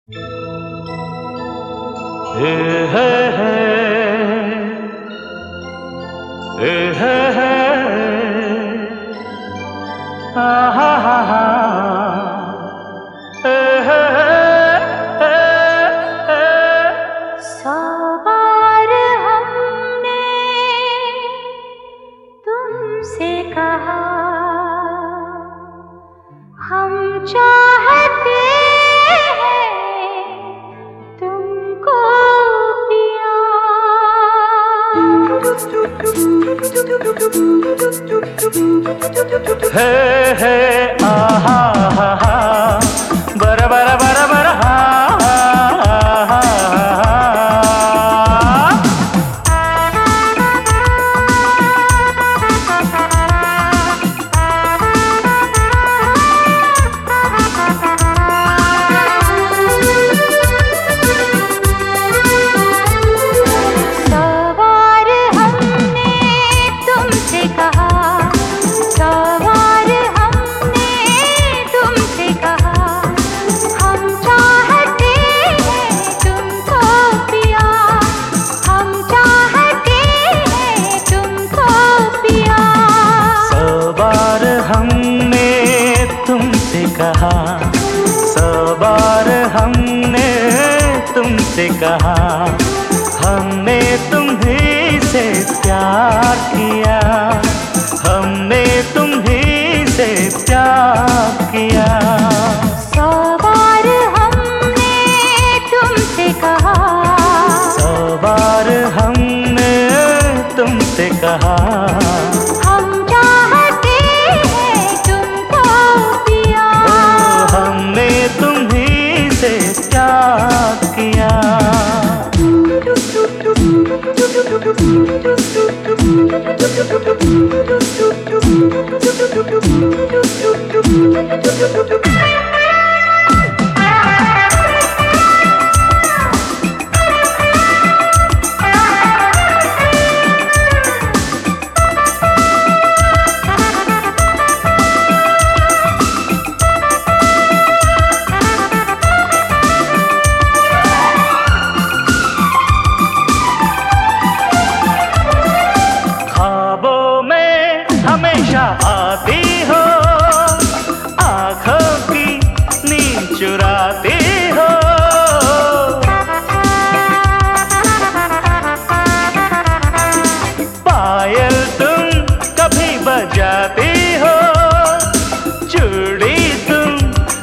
हे हे हे हे हे हे हा हा हा हे हे हे हे। 100 बार हमने तुमसे कहा हम चाहते हैं तुमको पिया। हे हे आहा हा हा बर बर बर बर हा हा हा। कहा 100 बार हमने तुमसे कहा हमने तुम्हीं से प्यार किया, हमने तुम्हीं से प्यार किया। 100 बार हमने तुमसे कहा 100 बार हमने तुमसे कहा किया। हमेशा आती हो आँखों की नींद चुराती हो, पायल तुम कभी बजाती हो, चूड़ी तुम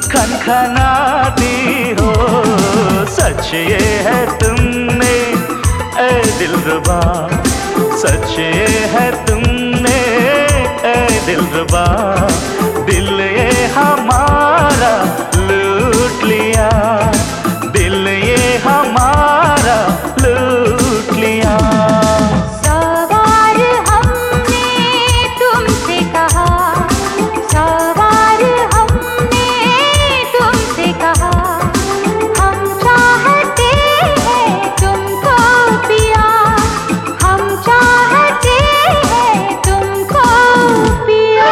खनखनाती हो। सच ये है तुमने ऐ दिलरुबा, सच ये है तुमने दिलरुबा, दिल ये हमारा लूट लिया, दिल ये हमारा लूट लिया। 100 बार हमने तुमसे कहा 100 बार हमने तुमसे कहा हम चाहते हैं तुमको पिया, हम चाहते हैं तुमको पिया।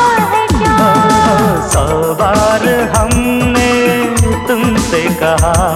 कहा